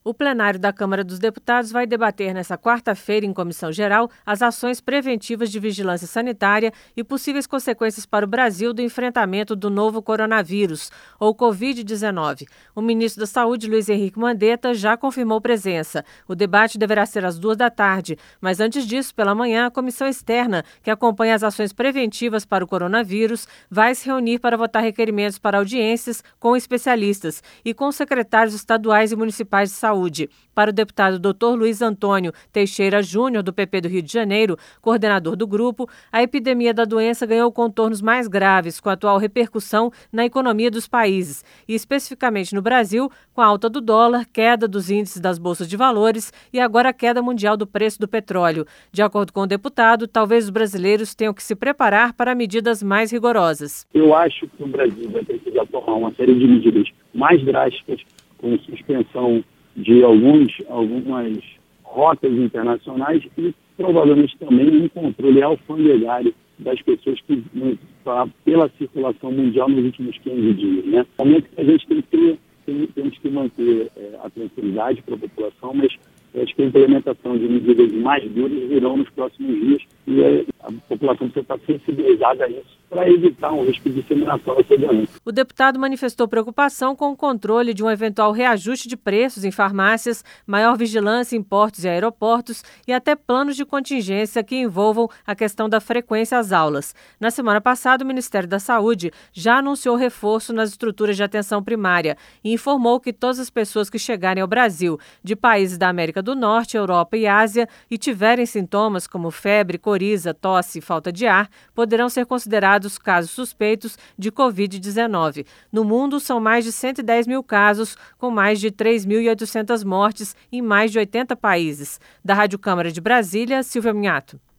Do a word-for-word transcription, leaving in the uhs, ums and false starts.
O plenário da Câmara dos Deputados vai debater nesta quarta-feira, em comissão geral, as ações preventivas de vigilância sanitária e possíveis consequências para o Brasil do enfrentamento do novo coronavírus, ou covid dezenove. O ministro da Saúde, Luiz Henrique Mandetta, já confirmou presença. O debate deverá ser às duas da tarde, mas antes disso, pela manhã, a comissão externa, que acompanha as ações preventivas para o coronavírus, vai se reunir para votar requerimentos para audiências com especialistas e com secretários estaduais e municipais de saúde. Saúde. Para o deputado doutor Luiz Antônio Teixeira Júnior, do P P do Rio de Janeiro, coordenador do grupo, a epidemia da doença ganhou contornos mais graves com a atual repercussão na economia dos países, e especificamente no Brasil, com a alta do dólar, queda dos índices das bolsas de valores e agora a queda mundial do preço do petróleo. De acordo com o deputado, talvez os brasileiros tenham que se preparar para medidas mais rigorosas. Eu acho que o Brasil vai precisar tomar uma série de medidas mais drásticas, com suspensão de alguns, algumas rotas internacionais e provavelmente também um controle alfandegário das pessoas que pela circulação mundial nos últimos quinze dias. Né? No momento que a gente tem que ter, tem, temos que manter é, a tranquilidade para a população, mas acho que a implementação de medidas mais duras virão nos próximos dias e a, a população precisa estar sensibilizada a isso para evitar um risco de disseminação dessa doença. O deputado manifestou preocupação com o controle de um eventual reajuste de preços em farmácias, maior vigilância em portos e aeroportos e até planos de contingência que envolvam a questão da frequência às aulas. Na semana passada, o Ministério da Saúde já anunciou reforço nas estruturas de atenção primária e informou que todas as pessoas que chegarem ao Brasil de países da América do Norte, Europa e Ásia e tiverem sintomas como febre, coriza, tosse e falta de ar, poderão ser considerados casos suspeitos de covid dezenove. No mundo, são mais de cento e dez mil casos, com mais de três mil e oitocentas mortes em mais de oitenta países. Da Rádio Câmara de Brasília, Silvia Minhato.